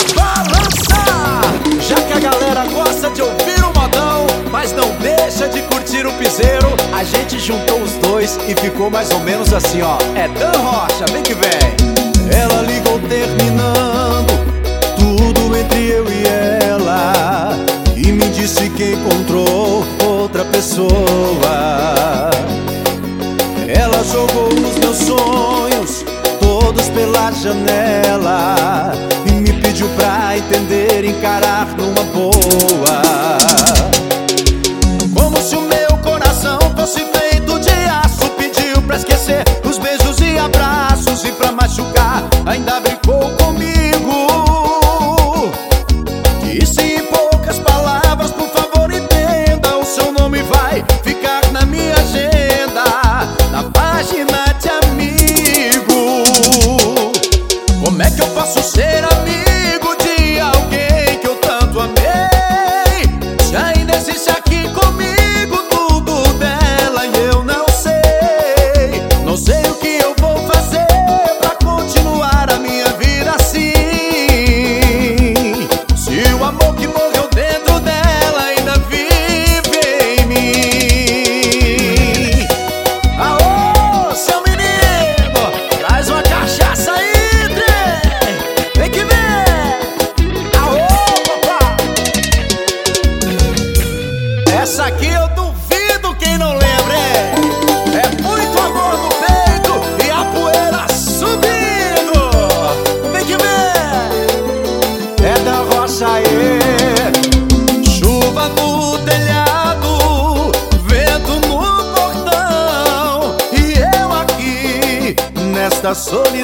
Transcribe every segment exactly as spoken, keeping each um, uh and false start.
balançar. Já que a galera gosta de ouvir o modão, mas não deixa de curtir o piseiro, a gente juntou os dois e ficou mais ou menos assim, ó. É Dan Rocha, vem que vem. Ela ligou terminando tudo entre eu e ela e me disse que encontrou outra pessoa. Ela jogou os meus sonhos todos pela janela e me pediu pra entender e encarar numa boa. Como se o meu coração fosse feito de aço, pediu pra esquecer os beijos e abraços, e pra machucar ainda brincou comigo. Disse em poucas palavras: por favor entenda, o seu nome vai ficar na minha agenda, na página de amigo. Como é que eu posso ser amigo de alguém que eu tanto amei? Já ainda existe aqui comigo tudo dela e eu não sei. Não sei o que eu vou fazer pra continuar a minha vida assim. Se o amor que morreu dentro dela ainda vive em mim. Aô, seu menino, traz uma cachaça aí, trem. Vem que vem. Aô, papá. Essa aqui eu duvido quem não lembra, é. É muito amor no peito e a poeira subindo. Vem que vem. É da roça aí. Chuva no telhado, vento no portão, e eu aqui nesta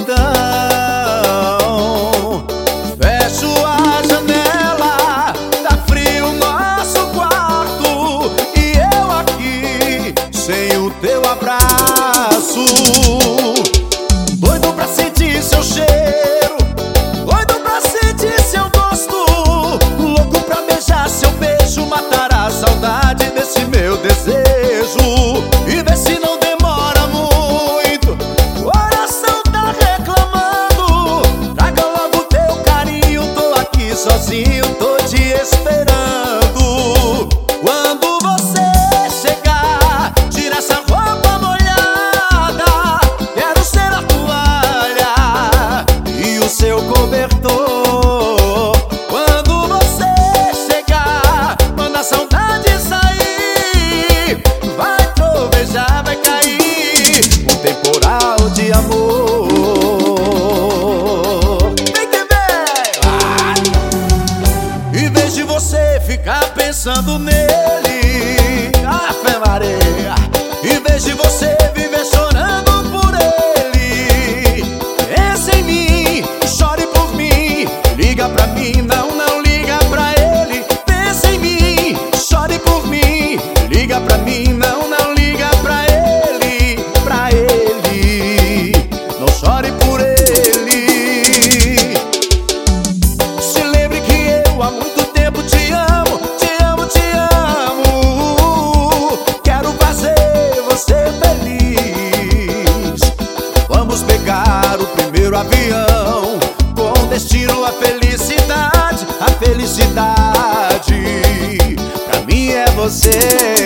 solidão. Fecho a janela, tá frio nosso quarto, e eu aqui sem o teu abraço. Doido pra sentir seu cheiro, doido pra sentir seu gosto, louco pra beijar seu beijo, matar a saudade desse meu desejo. E vê se não demora muito, o coração tá reclamando. Traga logo teu carinho, tô aqui sozinho, tô te esperando. Quando você chegar, tira essa roupa molhada, quero ser a toalha e o seu cobertor. Quando você chegar, quando a saudade sair, vai trovejar, vai cair um temporal de amor. Vem que vem! Ah! Em vez de você ficar pensando nele, Ave Maria, em vez de você viver chorando por ele, pense em mim, chore por mim, liga pra mim, não, não liga pra ele. Pense em mim, chore por mim, liga pra mim, não, não liga pra ele, pra ele, não chore por ele. Se lembre que eu há muito tempo te amo, te amo, te amo. Quero fazer você feliz. Vamos pegar o primeiro avião com destino à felicidade. A felicidade pra mim é você.